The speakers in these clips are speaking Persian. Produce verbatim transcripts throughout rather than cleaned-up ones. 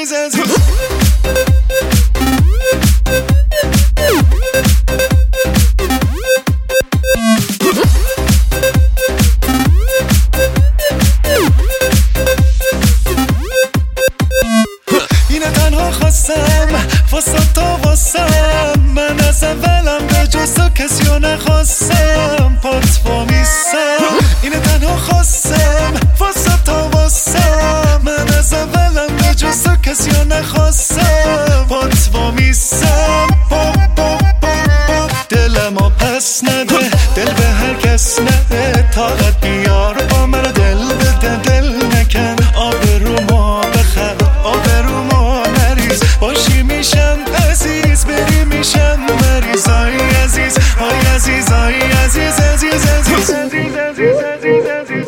عزیز عزیز اینه تنها خواستم واسه تا واسم من از اولم به جز تو کسی رو نخواستم پات وامیستم اینه تنها خواستم واسه تا واسم من از اولم به جز تو کسی رو نخواستم پات وامیستم پاپ پاپ پاپ پاپ دلمو پس نده دل به هر کس نده طاقت بیار با من دل بده دل نکن آبرومو بخر آبرومو نریز باشی میشم عزیز بری میشم مریض آی عزیز آی عزیز آی عزیز عزیز عزیز عزیز عزیز عزیز عزیز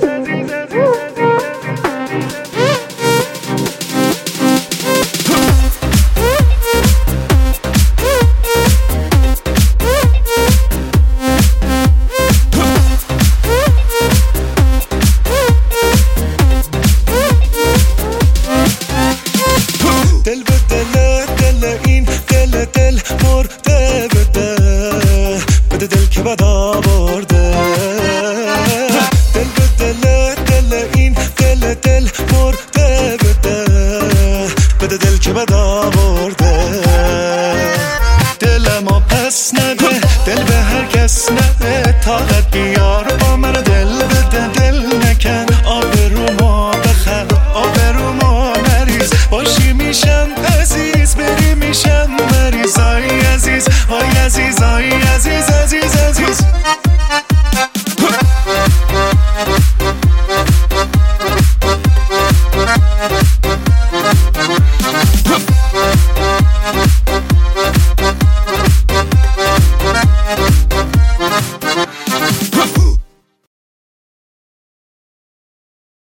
دل به دل دل این دل دل مرده بده بده دل که بد آورده دل به دل دل این دل دل مرده بده بده دل که بد آورده دلمو پس نده دل به هر کس نده طاقت بیار با من دل بده دل نکن آبرومو بخر آبرومو نریز باشی میشم عزیز بری میشم مریض آی عزیز آی عزیز آی عزیز عزیز عزیز